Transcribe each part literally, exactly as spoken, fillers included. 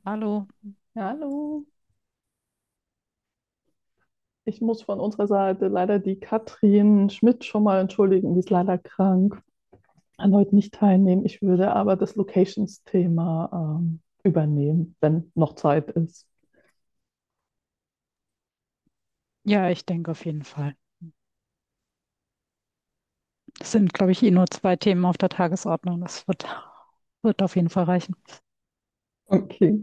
Hallo. Hallo. Ich muss von unserer Seite leider die Katrin Schmidt schon mal entschuldigen, die ist leider krank, kann heute nicht teilnehmen. Ich würde aber das Locations-Thema ähm, übernehmen, wenn noch Zeit ist. Ja, ich denke auf jeden Fall. Es sind, glaube ich, eh nur zwei Themen auf der Tagesordnung. Das wird, wird auf jeden Fall reichen. Okay.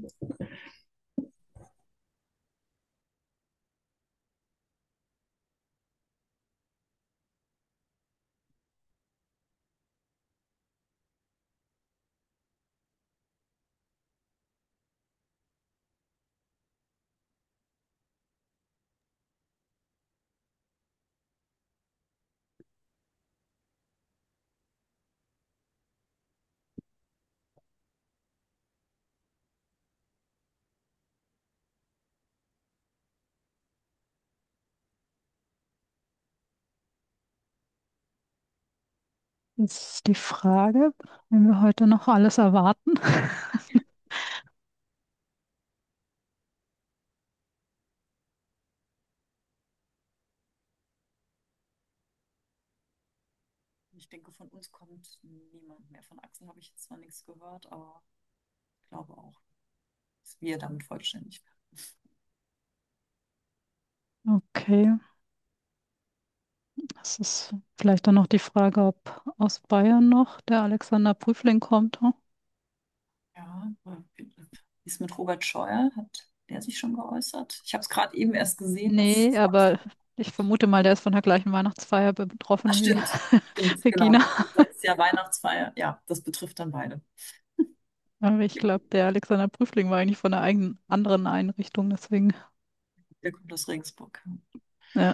Jetzt ist die Frage, wenn wir heute noch alles erwarten. Ich denke, von uns kommt niemand mehr. Von Axel habe ich jetzt zwar nichts gehört, aber ich glaube auch, dass wir damit vollständig werden. Okay, es ist vielleicht dann noch die Frage, ob aus Bayern noch der Alexander Prüfling kommt. Hm? Ja, wie ist mit Robert Scheuer? Hat der sich schon geäußert? Ich habe es gerade eben erst gesehen, dass Nee, Frau aber ich vermute mal, der ist von der gleichen Weihnachtsfeier Ach, betroffen wie stimmt. Stimmt, Regina. genau. Da ist ja Weihnachtsfeier. Ja, das betrifft dann beide. Aber ich glaube, der Alexander Prüfling war eigentlich von einer eigenen anderen Einrichtung, deswegen, Der kommt aus Regensburg. ja.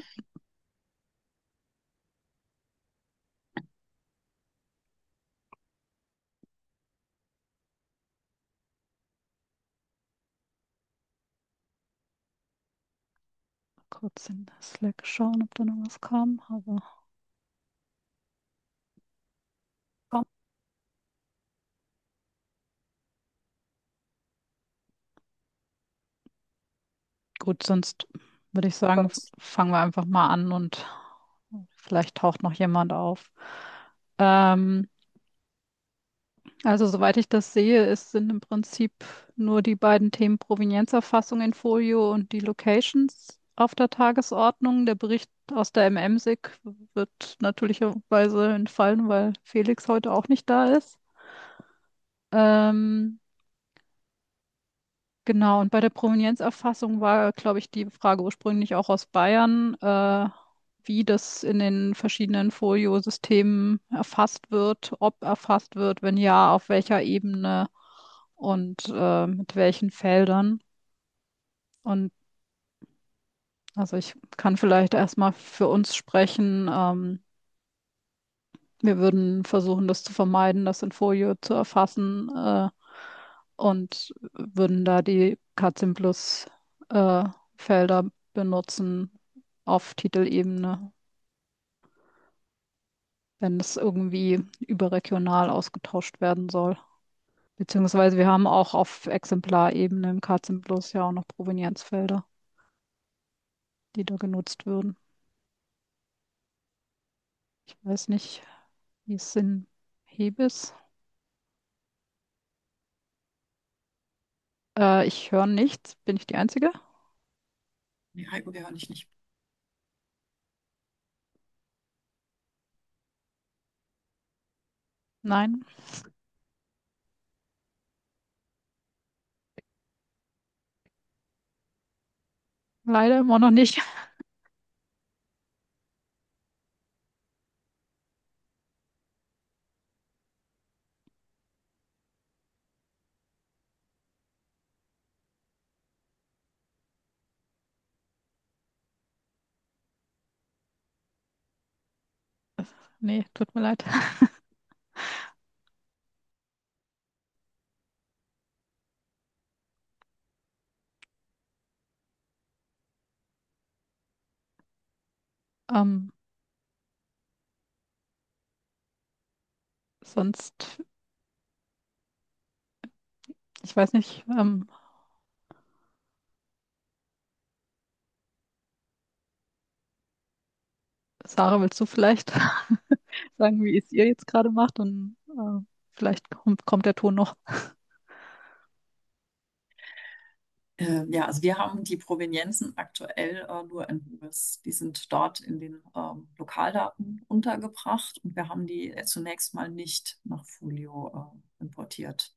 Kurz in Slack schauen, ob da noch was kam. Aber Komm, gut, sonst würde ich sagen, f- sonst. fangen wir einfach mal an und vielleicht taucht noch jemand auf. Ähm, also, soweit ich das sehe, es sind im Prinzip nur die beiden Themen Provenienzerfassung in Folio und die Locations auf der Tagesordnung. Der Bericht aus der M M-S I G wird natürlicherweise entfallen, weil Felix heute auch nicht da ist. Ähm, Genau, und bei der Provenienzerfassung war, glaube ich, die Frage ursprünglich auch aus Bayern, äh, wie das in den verschiedenen Folio-Systemen erfasst wird, ob erfasst wird, wenn ja, auf welcher Ebene und äh, mit welchen Feldern. Und also ich kann vielleicht erstmal für uns sprechen. Ähm, wir würden versuchen, das zu vermeiden, das in Folio zu erfassen, äh, und würden da die K-Simplus äh, Felder benutzen auf Titelebene, wenn es irgendwie überregional ausgetauscht werden soll. Beziehungsweise wir haben auch auf Exemplarebene im K-Simplus ja auch noch Provenienzfelder, die da genutzt würden. Ich weiß nicht, wie es in Hebes. Äh, ich höre nichts. Bin ich die Einzige? Nee, Heiko, wir hören dich nicht. Nein, leider immer noch nicht. Nee, tut mir leid. Ähm, sonst, ich weiß nicht, ähm, Sarah, willst du vielleicht sagen, wie es ihr jetzt gerade macht? Und äh, vielleicht kommt, kommt der Ton noch. Äh, ja, also wir haben die Provenienzen aktuell äh, nur in Hubis. Die sind dort in den ähm, Lokaldaten untergebracht und wir haben die äh, zunächst mal nicht nach Folio äh, importiert.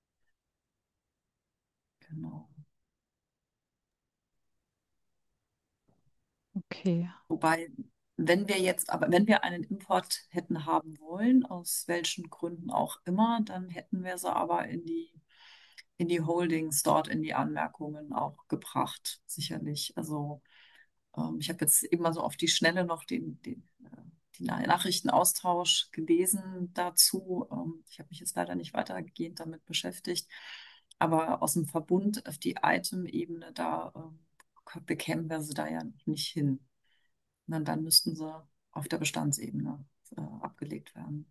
Genau. Okay. Wobei, wenn wir jetzt, aber wenn wir einen Import hätten haben wollen, aus welchen Gründen auch immer, dann hätten wir sie aber in die, in die Holdings dort in die Anmerkungen auch gebracht, sicherlich. Also ähm, ich habe jetzt eben mal so auf die Schnelle noch den, den, äh, die Nachrichtenaustausch gelesen dazu. Ähm, ich habe mich jetzt leider nicht weitergehend damit beschäftigt, aber aus dem Verbund auf die Item-Ebene, da ähm, bekämen wir sie da ja nicht hin. Und dann müssten sie auf der Bestandsebene äh, abgelegt werden.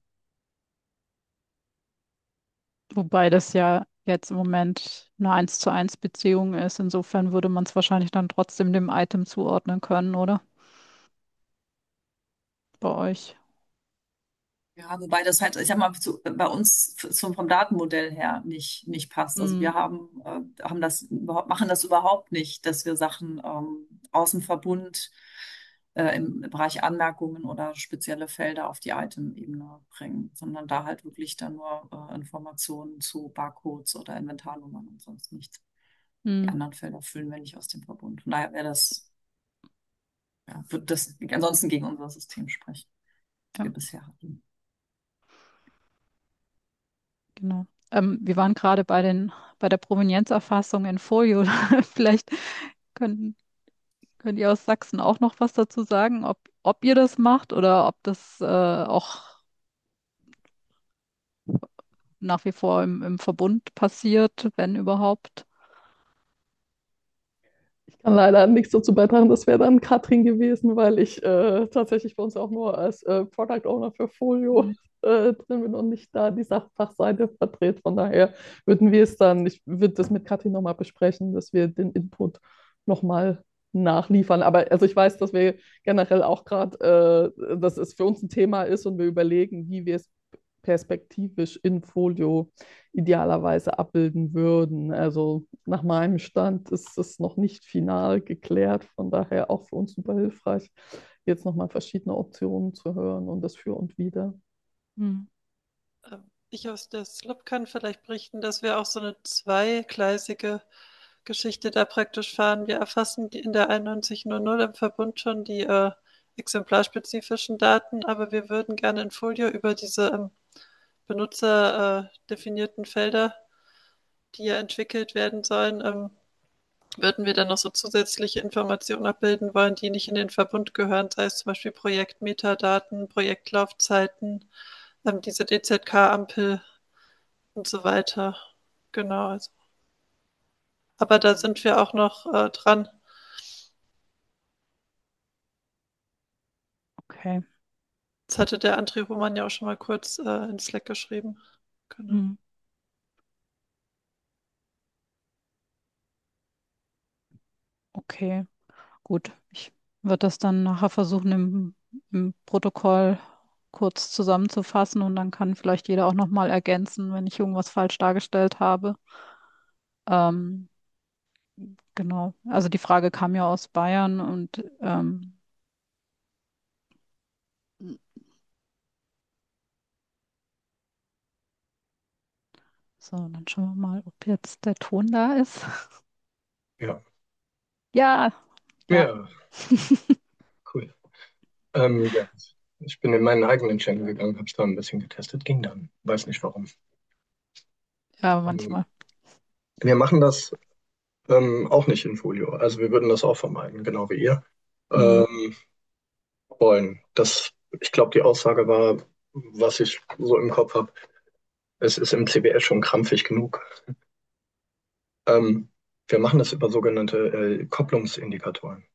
Wobei das ja jetzt im Moment eine eins zu eins Beziehung ist. Insofern würde man es wahrscheinlich dann trotzdem dem Item zuordnen können, oder? Bei euch. Ja, wobei das halt, ich sag mal, zu, bei uns zum, vom Datenmodell her nicht, nicht passt. Also Hm. wir haben, äh, haben das überhaupt, machen das überhaupt nicht, dass wir Sachen ähm, aus dem Verbund äh, im Bereich Anmerkungen oder spezielle Felder auf die Item-Ebene bringen, sondern da halt wirklich dann nur äh, Informationen zu Barcodes oder Inventarnummern und sonst nichts. Die Hm. anderen Felder füllen wir nicht aus dem Verbund. Von daher wäre das, ja, wird das ansonsten gegen unser System sprechen, das Ja, wir bisher hatten. genau. Ähm, wir waren gerade bei den, bei der Provenienzerfassung in Folio. Vielleicht können, könnt ihr aus Sachsen auch noch was dazu sagen, ob, ob ihr das macht oder ob das äh, auch nach wie vor im, im Verbund passiert, wenn überhaupt. Ich kann leider nichts dazu beitragen. Das wäre dann Katrin gewesen, weil ich äh, tatsächlich bei uns auch nur als äh, Product Owner für Folio Hm. äh, drin bin und nicht da die Sachfachseite vertrete. Von daher würden wir es dann, ich würde das mit Katrin nochmal besprechen, dass wir den Input nochmal nachliefern. Aber also ich weiß, dass wir generell auch gerade, äh, dass es für uns ein Thema ist und wir überlegen, wie wir es perspektivisch in Folio idealerweise abbilden würden. Also nach meinem Stand ist es noch nicht final geklärt, von daher auch für uns super hilfreich, jetzt nochmal verschiedene Optionen zu hören und das für und wider. Hm. Ähm, Ich aus der Slop kann vielleicht berichten, dass wir auch so eine zweigleisige Geschichte da praktisch fahren. Wir erfassen die in der einundneunzig null null im Verbund schon die äh, exemplarspezifischen Daten, aber wir würden gerne in Folio über diese ähm, benutzerdefinierten Felder, die ja entwickelt werden sollen, ähm, würden wir dann noch so zusätzliche Informationen abbilden wollen, die nicht in den Verbund gehören, sei es zum Beispiel Projektmetadaten, Projektlaufzeiten, ähm, diese D Z K-Ampel und so weiter. Genau. Also. Aber da sind wir auch noch äh, dran. Okay. Das hatte der André Roman ja auch schon mal kurz äh, in Slack geschrieben. Genau. Hm. Okay. Gut. Ich würde das dann nachher versuchen, im, im Protokoll kurz zusammenzufassen und dann kann vielleicht jeder auch nochmal ergänzen, wenn ich irgendwas falsch dargestellt habe. Ähm, genau. Also die Frage kam ja aus Bayern und ähm, so, dann schauen wir mal, ob jetzt der Ton da ist. Ja, Ja, da. ja, cool. Ähm, ja, ich bin in meinen eigenen Channel gegangen, habe es da ein bisschen getestet, ging dann. Weiß nicht warum. Ja, Ähm, manchmal. wir machen das ähm, auch nicht in Folio. Also wir würden das auch vermeiden, genau wie ihr Hm. ähm, wollen. Das, ich glaube, die Aussage war, was ich so im Kopf habe, es ist im C B S schon krampfig genug. Ähm, wir machen das über sogenannte äh, Kopplungsindikatoren.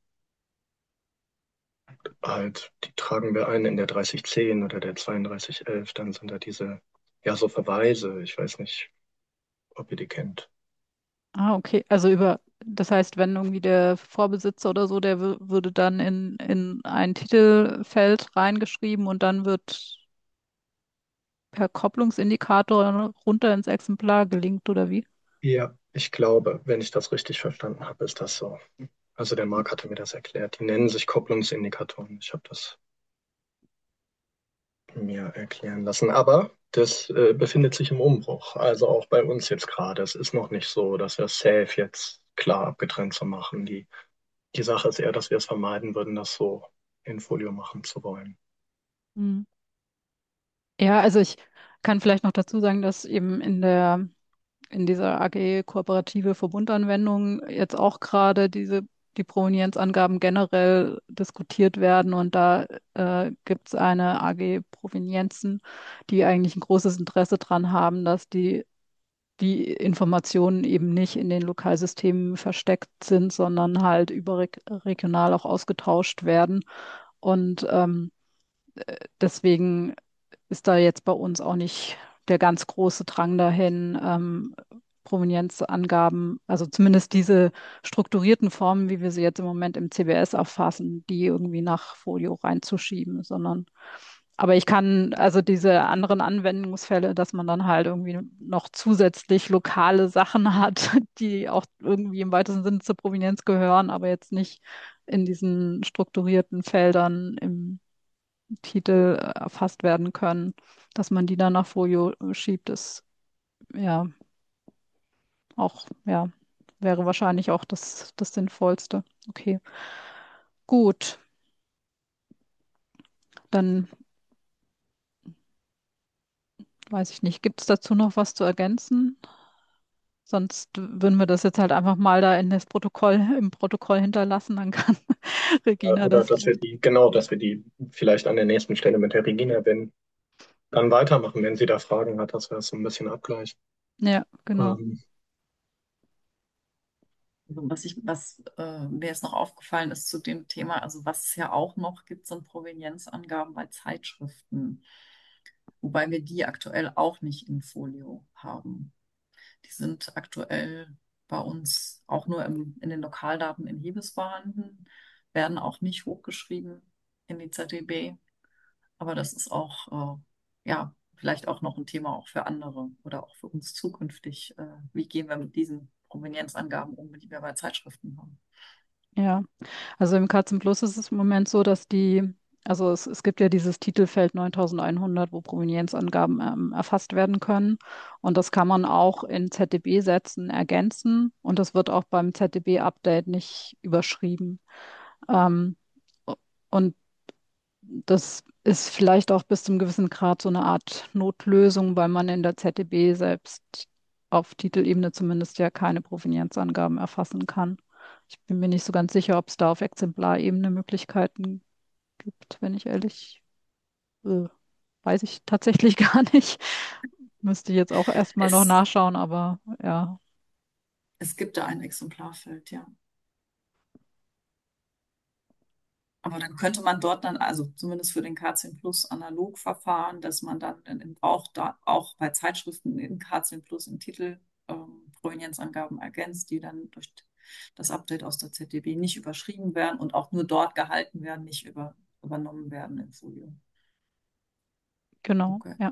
Halt, die tragen wir ein in der dreißig zehn oder der zweiunddreißig elf. Dann sind da diese, ja, so Verweise. Ich weiß nicht, ob ihr die kennt. Ah, okay. Also über das heißt, wenn irgendwie der Vorbesitzer oder so, der wür- würde dann in, in ein Titelfeld reingeschrieben und dann wird per Kopplungsindikator runter ins Exemplar gelinkt oder wie? Ja, ich glaube, wenn ich das richtig verstanden habe, ist das so. Also der Marc hatte mir das erklärt. Die nennen sich Kopplungsindikatoren. Ich habe das mir erklären lassen. Aber das äh, befindet sich im Umbruch. Also auch bei uns jetzt gerade. Es ist noch nicht so, dass wir safe jetzt klar abgetrennt zu machen. Die, die Sache ist eher, dass wir es vermeiden würden, das so in Folio machen zu wollen. Hm. Ja, also ich kann vielleicht noch dazu sagen, dass eben in der in dieser A G kooperative Verbundanwendung jetzt auch gerade diese die Provenienzangaben generell diskutiert werden und da äh, gibt es eine A G Provenienzen, die eigentlich ein großes Interesse daran haben, dass die die Informationen eben nicht in den Lokalsystemen versteckt sind, sondern halt überregional auch ausgetauscht werden. Und ähm, deswegen ist da jetzt bei uns auch nicht der ganz große Drang dahin, ähm, Provenienzangaben, also zumindest diese strukturierten Formen, wie wir sie jetzt im Moment im C B S erfassen, die irgendwie nach Folio reinzuschieben, sondern aber ich kann also diese anderen Anwendungsfälle, dass man dann halt irgendwie noch zusätzlich lokale Sachen hat, die auch irgendwie im weitesten Sinne zur Provenienz gehören, aber jetzt nicht in diesen strukturierten Feldern im Titel äh, erfasst werden können, dass man die dann nach Folio äh, schiebt, ist ja auch, ja, wäre wahrscheinlich auch das, das Sinnvollste. Okay, gut, dann weiß ich nicht, gibt es dazu noch was zu ergänzen? Sonst würden wir das jetzt halt einfach mal da in das Protokoll, im Protokoll hinterlassen, dann kann Äh, Regina Oder das. dass wir die, genau, dass wir die vielleicht an der nächsten Stelle mit der Regina, wenn, dann weitermachen, wenn sie da Fragen hat, dass wir das so ein bisschen abgleichen. Ja, genau. Ähm, Also was ich, was äh, mir jetzt noch aufgefallen ist zu dem Thema, also was es ja auch noch gibt, sind Provenienzangaben bei Zeitschriften, wobei wir die aktuell auch nicht in Folio haben. Die sind aktuell bei uns auch nur im, in den Lokaldaten in Hebes vorhanden, werden auch nicht hochgeschrieben in die Z D B. Aber das ist auch, äh, ja, vielleicht auch noch ein Thema auch für andere oder auch für uns zukünftig. Äh, wie gehen wir mit diesen Provenienzangaben um, die wir bei Zeitschriften haben? Ja, also im Katzen Plus ist es im Moment so, dass die, also es, es gibt ja dieses Titelfeld neuntausendeinhundert, wo Provenienzangaben ähm, erfasst werden können. Und das kann man auch in Z D B-Sätzen ergänzen. Und das wird auch beim Z D B-Update nicht überschrieben. Ähm, und das ist vielleicht auch bis zum gewissen Grad so eine Art Notlösung, weil man in der Z D B selbst auf Titelebene zumindest ja keine Provenienzangaben erfassen kann. Ich bin mir nicht so ganz sicher, ob es da auf Exemplarebene Möglichkeiten gibt, wenn ich ehrlich, äh, weiß ich tatsächlich gar nicht. Müsste ich jetzt auch erstmal noch Es, nachschauen, aber ja, es gibt da ein Exemplarfeld, ja. Aber dann könnte man dort dann, also zumindest für den K zehn Plus analog verfahren, dass man dann in, in, auch, da, auch bei Zeitschriften in K zehn Plus im Titel ähm, Provenienzangaben ergänzt, die dann durch das Update aus der Z D B nicht überschrieben werden und auch nur dort gehalten werden, nicht über, übernommen werden im Folio. genau, Okay. ja.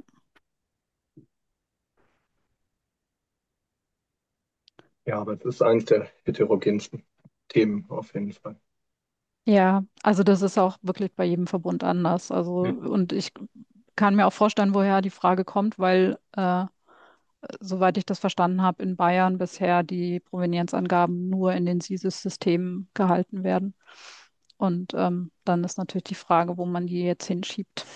ja, aber es ist eines der heterogensten Themen auf jeden Fall. Ja, also das ist auch wirklich bei jedem Verbund anders. Also, Ja. und ich kann mir auch vorstellen, woher die Frage kommt, weil äh, soweit ich das verstanden habe, in Bayern bisher die Provenienzangaben nur in den SISIS-Systemen gehalten werden. Und ähm, dann ist natürlich die Frage, wo man die jetzt hinschiebt.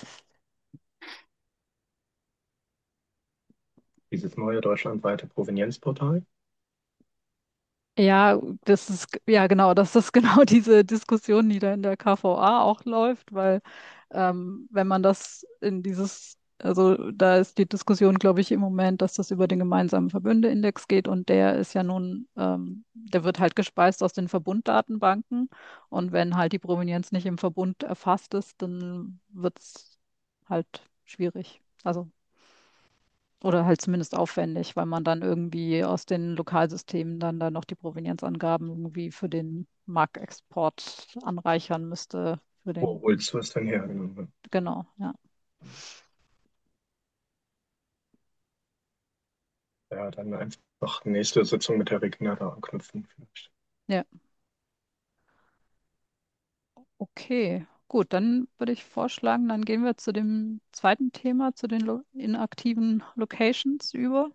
Dieses neue deutschlandweite Provenienzportal. Ja, das ist, ja genau, das ist genau diese Diskussion, die da in der K V A auch läuft, weil ähm, wenn man das in dieses, also da ist die Diskussion, glaube ich, im Moment, dass das über den gemeinsamen Verbündeindex geht und der ist ja nun, ähm, der wird halt gespeist aus den Verbunddatenbanken und wenn halt die Provenienz nicht im Verbund erfasst ist, dann wird es halt schwierig. Also Oder halt zumindest aufwendig, weil man dann irgendwie aus den Lokalsystemen dann da noch die Provenienzangaben irgendwie für den Marktexport anreichern müsste. Für Wo den, holst du es denn her? Genau. genau, ja. Ja, dann einfach nächste Sitzung mit der Regina da anknüpfen vielleicht. Ja, okay. Gut, dann würde ich vorschlagen, dann gehen wir zu dem zweiten Thema, zu den lo inaktiven Locations über.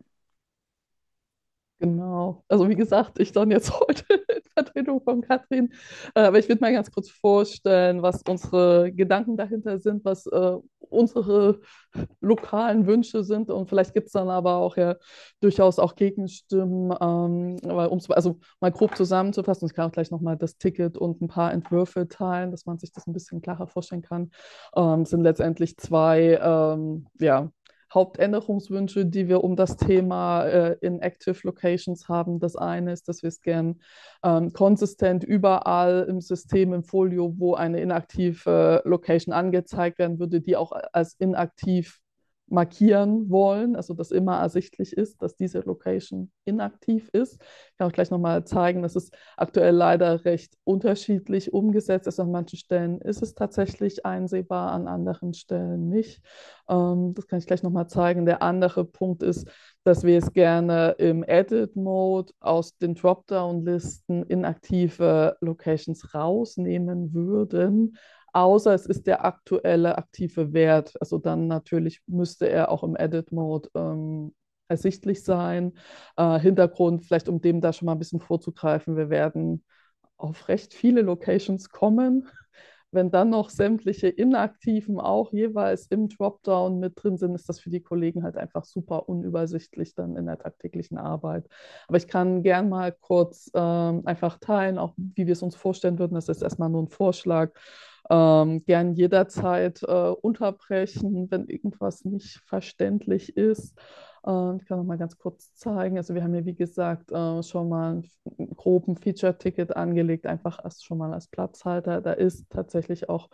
Genau. Also wie gesagt, ich dann jetzt heute in Vertretung von Katrin, äh, aber ich würde mal ganz kurz vorstellen, was unsere Gedanken dahinter sind, was äh, unsere lokalen Wünsche sind und vielleicht gibt es dann aber auch ja durchaus auch Gegenstimmen, ähm, weil um also mal grob zusammenzufassen, ich kann auch gleich nochmal das Ticket und ein paar Entwürfe teilen, dass man sich das ein bisschen klarer vorstellen kann, ähm, sind letztendlich zwei, ähm, ja, Hauptänderungswünsche, die wir um das Thema äh, in Active Locations haben. Das eine ist, dass wir es gern ähm, konsistent überall im System, im Folio, wo eine inaktive Location angezeigt werden würde, die auch als inaktiv markieren wollen, also dass immer ersichtlich ist, dass diese Location inaktiv ist. Ich kann auch gleich nochmal zeigen, das ist aktuell leider recht unterschiedlich umgesetzt. Also an manchen Stellen ist es tatsächlich einsehbar, an anderen Stellen nicht. Ähm, das kann ich gleich nochmal zeigen. Der andere Punkt ist, dass wir es gerne im Edit-Mode aus den Dropdown-Listen inaktive Locations rausnehmen würden, außer es ist der aktuelle aktive Wert. Also dann natürlich müsste er auch im Edit-Mode ähm, ersichtlich sein. Äh, Hintergrund, vielleicht um dem da schon mal ein bisschen vorzugreifen, wir werden auf recht viele Locations kommen. Wenn dann noch sämtliche Inaktiven auch jeweils im Dropdown mit drin sind, ist das für die Kollegen halt einfach super unübersichtlich dann in der tagtäglichen Arbeit. Aber ich kann gern mal kurz ähm, einfach teilen, auch wie wir es uns vorstellen würden. Das ist erstmal nur ein Vorschlag. Ähm, gern jederzeit äh, unterbrechen, wenn irgendwas nicht verständlich ist. Äh, ich kann noch mal ganz kurz zeigen. Also wir haben hier, wie gesagt, äh, schon mal einen groben Feature-Ticket angelegt, einfach erst schon mal als Platzhalter. Da ist tatsächlich auch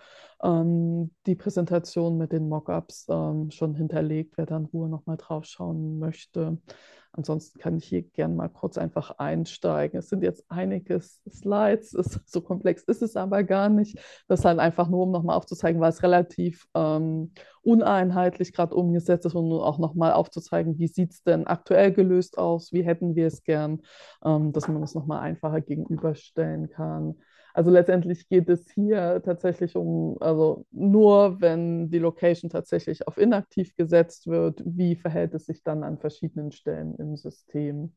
ähm, die Präsentation mit den Mockups ähm, schon hinterlegt, wer da in Ruhe noch mal drauf schauen möchte. Ansonsten kann ich hier gerne mal kurz einfach einsteigen. Es sind jetzt einige Slides, es, so komplex ist es aber gar nicht. Das halt einfach nur, um nochmal aufzuzeigen, weil es relativ ähm, uneinheitlich gerade umgesetzt ist und auch nochmal aufzuzeigen, wie sieht es denn aktuell gelöst aus, wie hätten wir es gern, ähm, dass man das nochmal einfacher gegenüberstellen kann. Also letztendlich geht es hier tatsächlich um, also nur wenn die Location tatsächlich auf inaktiv gesetzt wird, wie verhält es sich dann an verschiedenen Stellen im System?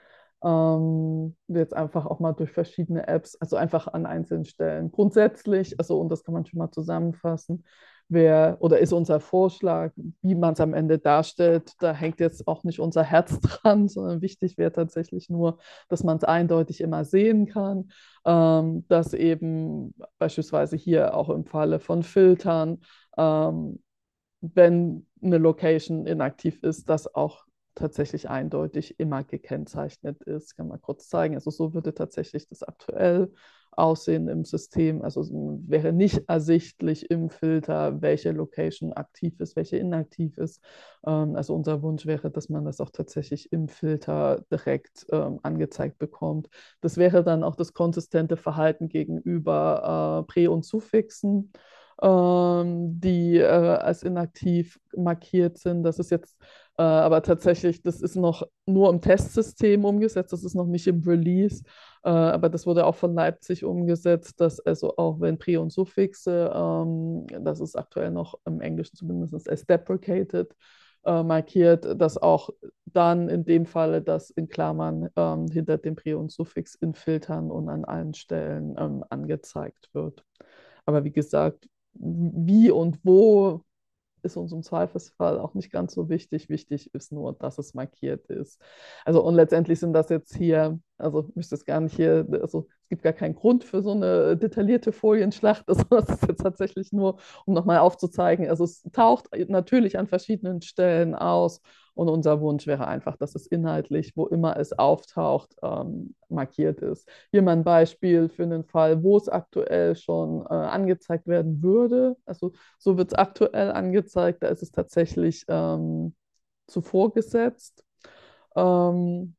Ähm, jetzt einfach auch mal durch verschiedene Apps, also einfach an einzelnen Stellen. Grundsätzlich, also und das kann man schon mal zusammenfassen, wer oder ist unser Vorschlag, wie man es am Ende darstellt, da hängt jetzt auch nicht unser Herz dran, sondern wichtig wäre tatsächlich nur, dass man es eindeutig immer sehen kann, ähm, dass eben beispielsweise hier auch im Falle von Filtern, ähm, wenn eine Location inaktiv ist, das auch tatsächlich eindeutig immer gekennzeichnet ist. Kann man kurz zeigen. Also so würde tatsächlich das aktuell aussehen im System. Also es wäre nicht ersichtlich im Filter, welche Location aktiv ist, welche inaktiv ist. Ähm, also unser Wunsch wäre, dass man das auch tatsächlich im Filter direkt ähm, angezeigt bekommt. Das wäre dann auch das konsistente Verhalten gegenüber äh, Prä- und Suffixen, ähm, die äh, als inaktiv markiert sind. Das ist jetzt äh, aber tatsächlich, das ist noch nur im Testsystem umgesetzt, das ist noch nicht im Release. Äh, aber das wurde auch von Leipzig umgesetzt, dass also auch wenn Prä- und Suffixe, ähm, das ist aktuell noch im Englischen zumindest als deprecated äh, markiert, dass auch dann in dem Falle das in Klammern ähm, hinter dem Prä- und Suffix in Filtern und an allen Stellen ähm, angezeigt wird. Aber wie gesagt, wie und wo ist uns im Zweifelsfall auch nicht ganz so wichtig. Wichtig ist nur, dass es markiert ist. Also und letztendlich sind das jetzt hier, also ich möchte es gar nicht hier, also es gibt gar keinen Grund für so eine detaillierte Folienschlacht. Also das ist jetzt tatsächlich nur, um nochmal aufzuzeigen. Also es taucht natürlich an verschiedenen Stellen aus. Und unser Wunsch wäre einfach, dass es inhaltlich, wo immer es auftaucht, ähm, markiert ist. Hier mal ein Beispiel für einen Fall, wo es aktuell schon äh, angezeigt werden würde. Also so wird es aktuell angezeigt. Da ist es tatsächlich ähm, zuvor gesetzt. Ähm,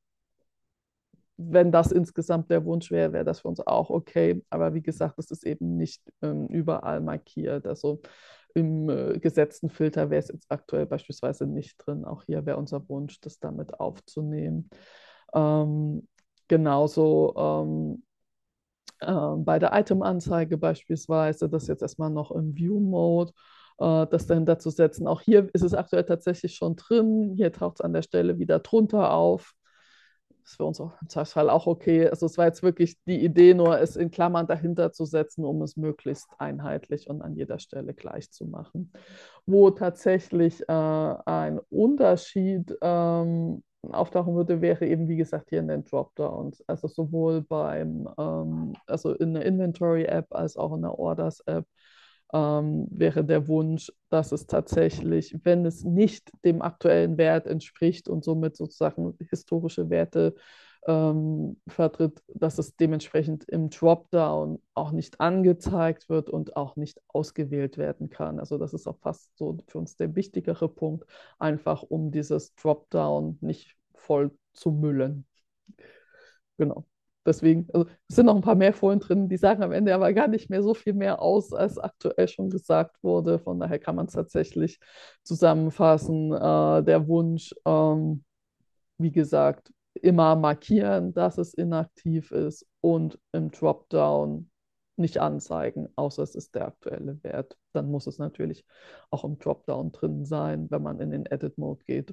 wenn das insgesamt der Wunsch wäre, wäre das für uns auch okay. Aber wie gesagt, das ist eben nicht ähm, überall markiert. Also im äh, gesetzten Filter wäre es jetzt aktuell beispielsweise nicht drin. Auch hier wäre unser Wunsch, das damit aufzunehmen. Ähm, genauso ähm, äh, bei der Item-Anzeige beispielsweise, das jetzt erstmal noch im View-Mode, äh, das dahinter zu setzen. Auch hier ist es aktuell tatsächlich schon drin. Hier taucht es an der Stelle wieder drunter auf. Das ist für uns auch im Zweifelsfall auch okay. Also es war jetzt wirklich die Idee, nur es in Klammern dahinter zu setzen, um es möglichst einheitlich und an jeder Stelle gleich zu machen. Wo tatsächlich äh, ein Unterschied ähm, auftauchen würde, wäre eben, wie gesagt, hier in den Dropdowns. Also sowohl beim, ähm, also in der Inventory-App als auch in der Orders-App ähm, wäre der Wunsch, dass es tatsächlich, wenn es nicht dem aktuellen Wert entspricht und somit sozusagen historische Werte ähm, vertritt, dass es dementsprechend im Dropdown auch nicht angezeigt wird und auch nicht ausgewählt werden kann. Also das ist auch fast so für uns der wichtigere Punkt, einfach um dieses Dropdown nicht voll zu müllen. Genau. Deswegen, also es sind noch ein paar mehr Folien drin, die sagen am Ende aber gar nicht mehr so viel mehr aus, als aktuell schon gesagt wurde. Von daher kann man es tatsächlich zusammenfassen. Äh, der Wunsch, ähm, wie gesagt, immer markieren, dass es inaktiv ist und im Dropdown nicht anzeigen, außer es ist der aktuelle Wert. Dann muss es natürlich auch im Dropdown drin sein, wenn man in den Edit-Mode geht.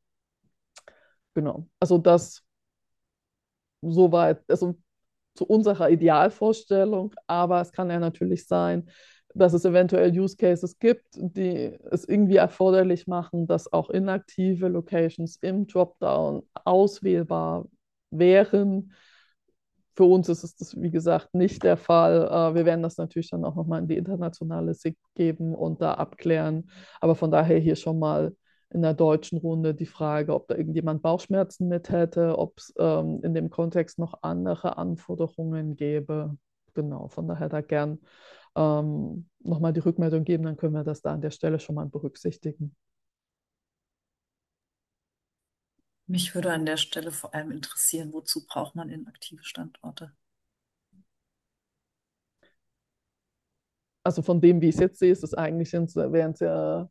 Genau. Also das soweit, also zu unserer Idealvorstellung, aber es kann ja natürlich sein, dass es eventuell Use Cases gibt, die es irgendwie erforderlich machen, dass auch inaktive Locations im Dropdown auswählbar wären. Für uns ist es das, wie gesagt, nicht der Fall. Äh, Wir werden das natürlich dann auch nochmal in die internationale S I G geben und da abklären. Aber von daher hier schon mal in der deutschen Runde die Frage, ob da irgendjemand Bauchschmerzen mit hätte, ob es ähm, in dem Kontext noch andere Anforderungen gäbe. Genau, von daher da gern ähm, nochmal die Rückmeldung geben, dann können wir das da an der Stelle schon mal berücksichtigen. Mich würde an der Stelle vor allem interessieren, wozu braucht man inaktive Standorte? Also von dem, wie ich es jetzt sehe, ist es eigentlich, wären es ja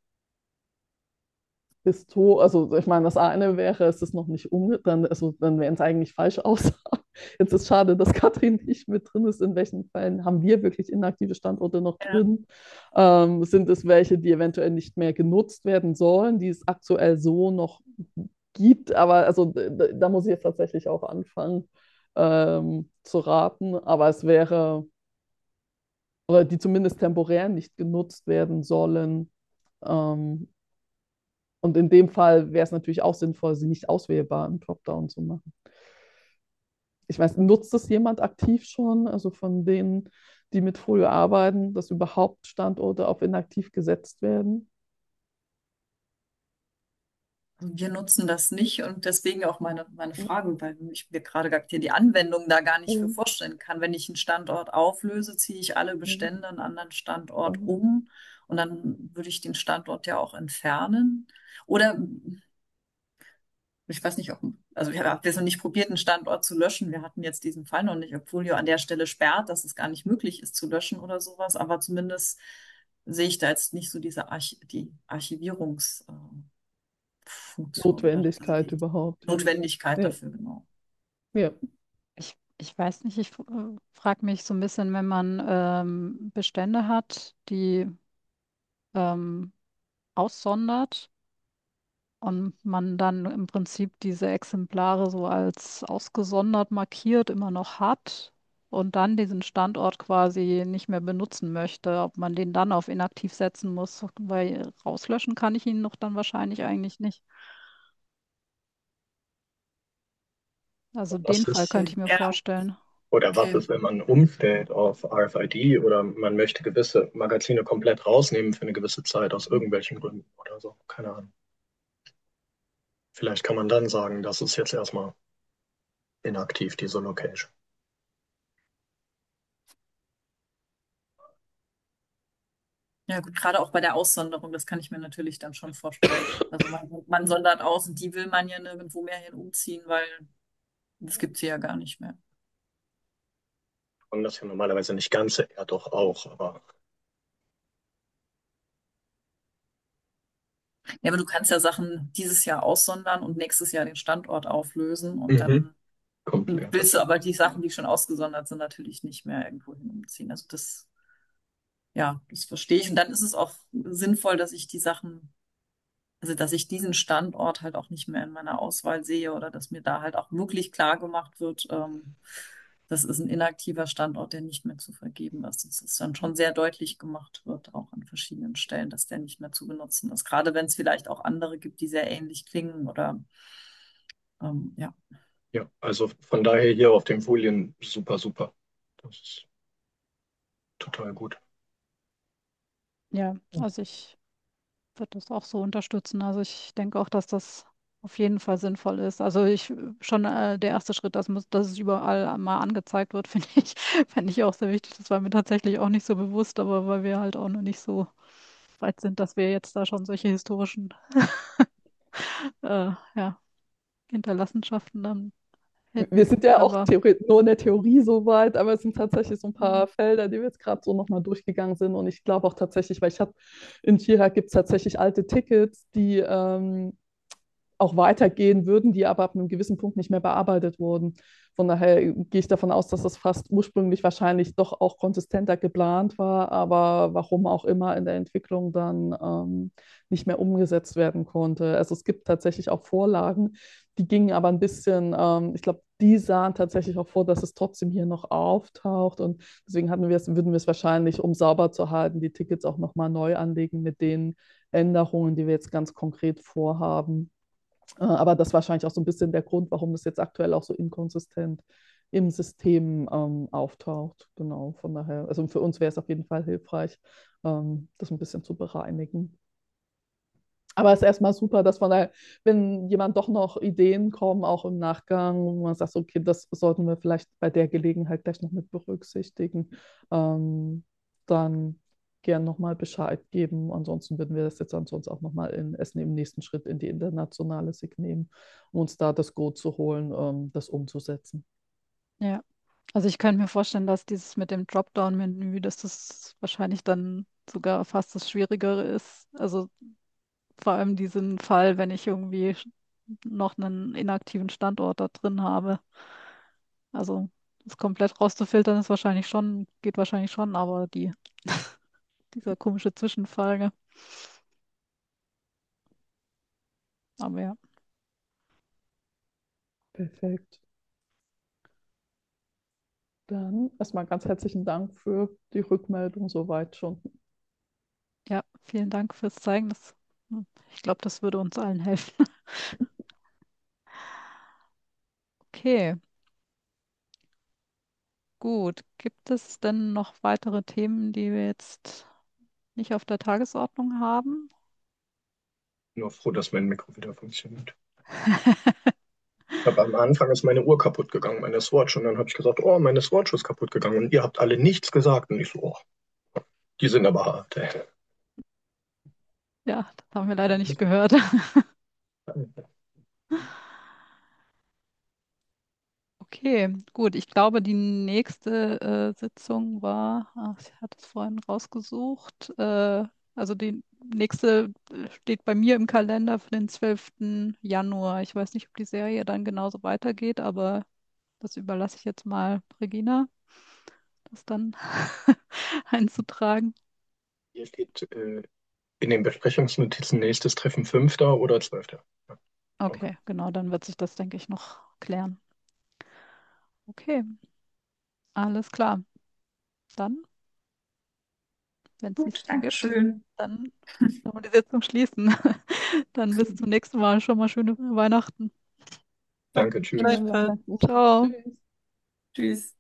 Histo also ich meine, das eine wäre, es ist noch nicht um, dann, also, dann wären es eigentlich falsch aus. Jetzt ist schade, dass Katrin nicht mit drin ist. In welchen Fällen haben wir wirklich inaktive Standorte noch Ja. drin? Ähm, sind es welche, die eventuell nicht mehr genutzt werden sollen, die es aktuell so noch gibt? Aber also da, da muss ich jetzt tatsächlich auch anfangen ähm, zu raten. Aber es wäre, oder die zumindest temporär nicht genutzt werden sollen. Ähm, und in dem Fall wäre es natürlich auch sinnvoll, sie nicht auswählbar im Dropdown zu machen. Ich weiß, nutzt das jemand aktiv schon, also von denen, die mit Folio arbeiten, dass überhaupt Standorte auf inaktiv gesetzt werden? Wir nutzen das nicht und deswegen auch meine, meine Frage, weil ich mir gerade gar hier die Anwendung da gar nicht für Mhm. vorstellen kann. Wenn ich einen Standort auflöse, ziehe ich alle Mhm. Bestände an einen anderen Standort Mhm. um und dann würde ich den Standort ja auch entfernen. Oder ich weiß nicht, ob, also ich habe jetzt noch nicht probiert, einen Standort zu löschen. Wir hatten jetzt diesen Fall noch nicht, ob Folio an der Stelle sperrt, dass es gar nicht möglich ist zu löschen oder sowas, aber zumindest sehe ich da jetzt nicht so diese Arch die Archivierungs, äh, Funktion oder also Notwendigkeit die überhaupt, ja. Notwendigkeit Ja, dafür, genau. ja. Ich, ich weiß nicht, ich äh, frage mich so ein bisschen, wenn man ähm, Bestände hat, die ähm, aussondert und man dann im Prinzip diese Exemplare so als ausgesondert markiert immer noch hat und dann diesen Standort quasi nicht mehr benutzen möchte, ob man den dann auf inaktiv setzen muss, weil rauslöschen kann ich ihn doch dann wahrscheinlich eigentlich nicht. Also den Was Fall ist, könnte ich Okay, mir ja, vorstellen. oder was okay. ist, wenn man umstellt auf R F I D oder man möchte gewisse Magazine komplett rausnehmen für eine gewisse Zeit aus irgendwelchen Gründen oder so? Keine Ahnung. Vielleicht kann man dann sagen, das ist jetzt erstmal inaktiv, diese Location. Ja, gut, gerade auch bei der Aussonderung, das kann ich mir natürlich dann schon vorstellen. Also man, man sondert aus und die will man ja nirgendwo mehr hin umziehen, weil das gibt sie ja gar nicht mehr. Und das ja normalerweise nicht ganz, ja doch auch, aber Ja, aber du kannst ja Sachen dieses Jahr aussondern und nächstes Jahr den Standort auflösen und mhm. dann Komplett. willst du aber die Sachen, die schon ausgesondert sind, natürlich nicht mehr irgendwo hin umziehen. Also das, ja, das verstehe ich. Und dann ist es auch sinnvoll, dass ich die Sachen, also dass ich diesen Standort halt auch nicht mehr in meiner Auswahl sehe oder dass mir da halt auch wirklich klar gemacht wird, ähm, das ist ein inaktiver Standort, der nicht mehr zu vergeben ist. Dass es dann schon sehr deutlich gemacht wird, auch an verschiedenen Stellen, dass der nicht mehr zu benutzen ist. Gerade wenn es vielleicht auch andere gibt, die sehr ähnlich klingen oder ähm, ja. Ja, also von daher hier auf den Folien super, super. Das ist total gut. Ja, also ich würde das auch so unterstützen. Also ich denke auch, dass das auf jeden Fall sinnvoll ist. Also ich schon äh, der erste Schritt, dass, muss, dass es überall mal angezeigt wird, finde ich, fände ich auch sehr wichtig. Das war mir tatsächlich auch nicht so bewusst, aber weil wir halt auch noch nicht so weit sind, dass wir jetzt da schon solche historischen äh, ja, Hinterlassenschaften dann Wir hätten. sind ja auch Aber Theorie, nur in der Theorie so weit, aber es sind tatsächlich so ein mhm. paar Felder, die wir jetzt gerade so nochmal durchgegangen sind. Und ich glaube auch tatsächlich, weil ich habe in Chira gibt es tatsächlich alte Tickets, die ähm, auch weitergehen würden, die aber ab einem gewissen Punkt nicht mehr bearbeitet wurden. Von daher gehe ich davon aus, dass das fast ursprünglich wahrscheinlich doch auch konsistenter geplant war, aber warum auch immer in der Entwicklung dann ähm, nicht mehr umgesetzt werden konnte. Also es gibt tatsächlich auch Vorlagen, die gingen aber ein bisschen, ähm, ich glaube, die sahen tatsächlich auch vor, dass es trotzdem hier noch auftaucht und deswegen hatten wir es, würden wir es wahrscheinlich, um sauber zu halten, die Tickets auch nochmal neu anlegen mit den Änderungen, die wir jetzt ganz konkret vorhaben. Äh, Aber das ist wahrscheinlich auch so ein bisschen der Grund, warum das jetzt aktuell auch so inkonsistent im System ähm, auftaucht. Genau, von daher, also für uns wäre es auf jeden Fall hilfreich, ähm, das ein bisschen zu bereinigen. Aber es ist erstmal super, dass man da, wenn jemand doch noch Ideen kommen, auch im Nachgang, wo man sagt, okay, das sollten wir vielleicht bei der Gelegenheit gleich noch mit berücksichtigen, ähm, dann gern nochmal Bescheid geben. Ansonsten würden wir das jetzt ansonsten auch nochmal in Essen im nächsten Schritt in die internationale S I G nehmen, um uns da das Go zu holen, ähm, das umzusetzen. Ja, also ich könnte mir vorstellen, dass dieses mit dem Dropdown-Menü, dass das wahrscheinlich dann sogar fast das Schwierigere ist. Also vor allem diesen Fall, wenn ich irgendwie sch- noch einen inaktiven Standort da drin habe. Also das komplett rauszufiltern ist wahrscheinlich schon, geht wahrscheinlich schon, aber die, dieser komische Zwischenfall, gell? Aber ja, Perfekt. Dann erstmal ganz herzlichen Dank für die Rückmeldung soweit schon. ja, vielen Dank fürs Zeigen. Das, hm, ich glaube, das würde uns allen helfen. Okay, gut. Gibt es denn noch weitere Themen, die wir jetzt nicht auf der Tagesordnung haben? Nur froh, dass mein Mikro wieder funktioniert. Aber am Anfang ist meine Uhr kaputt gegangen, meine Swatch. Und dann habe ich gesagt, oh, meine Swatch ist kaputt gegangen. Und ihr habt alle nichts gesagt. Und ich so, oh, die sind aber hart, ey. Ja, das haben wir leider nicht gehört. Okay, gut. Ich glaube, die nächste äh, Sitzung war, ach, ich hatte es vorhin rausgesucht. Äh, also die nächste äh, steht bei mir im Kalender für den zwölften Januar. Ich weiß nicht, ob die Serie dann genauso weitergeht, aber das überlasse ich jetzt mal Regina, das dann einzutragen. Hier steht äh, in den Besprechungsnotizen nächstes Treffen fünfter oder zwölfter. Ja, okay. Okay, genau, dann wird sich das, denke ich, noch klären. Okay, alles klar. Dann, wenn es Gut, nichts mehr gibt, Dankeschön. dann können wir die Sitzung schließen. Dann bis zum nächsten Mal. Schon mal schöne Weihnachten. Danke, Schöne tschüss. Gleichfalls. Weihnachten. Ciao. Tschüss. Tschüss.